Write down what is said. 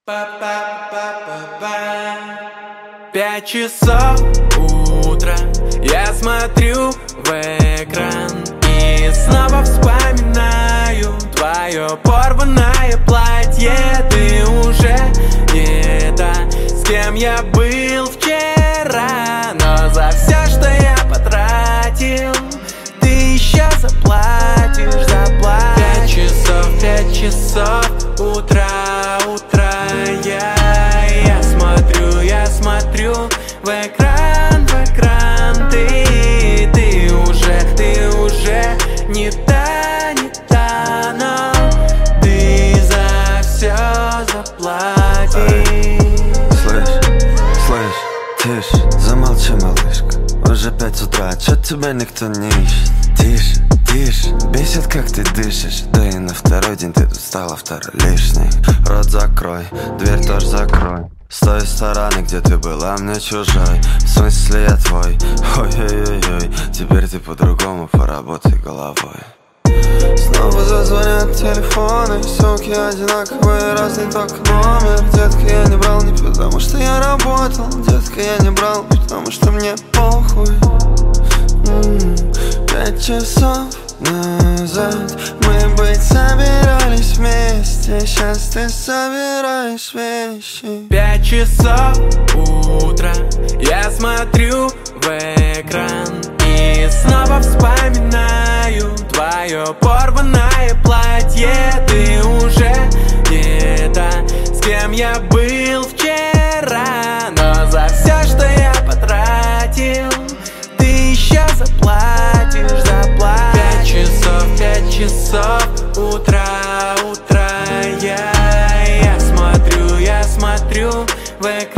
5 часов утра, я смотрю в экран и снова вспоминаю твое порванное платье. Ты уже не та, с кем я был вчера, но за все, что я потратил, ты еще заплатишь, заплатишь. 5 часов утра, я смотрю в экран, ты уже не та, но ты за все заплатишь. Слышь, тише, замолчи, малышка. Уже 5 утра, чё тебя никто не ищет? Тише, бесит, как ты дышишь. Да и на второй день ты тут стала второй лишней. Рот закрой, дверь тоже закрой. С той стороны, где ты была мне чужой. В смысле я твой. Ой-ой-ой, теперь ты по-другому, поработай головой. Снова зазвонят телефоны, суки одинаковые, разный только номер. Детка, я не брал не потому, что я работал. Детка, я не брал, потому что мне похуй. 5 часов назад мы быть собирались вместе, сейчас ты собираешь вещи. 5 часов утра, я смотрю в экран и снова вспоминаю твое порванное платье. Ты уже не та, с кем я был вчера, но за все, что я потратил, ты еще заплатишь, заплатишь. 5 часов утра, я смотрю в экран.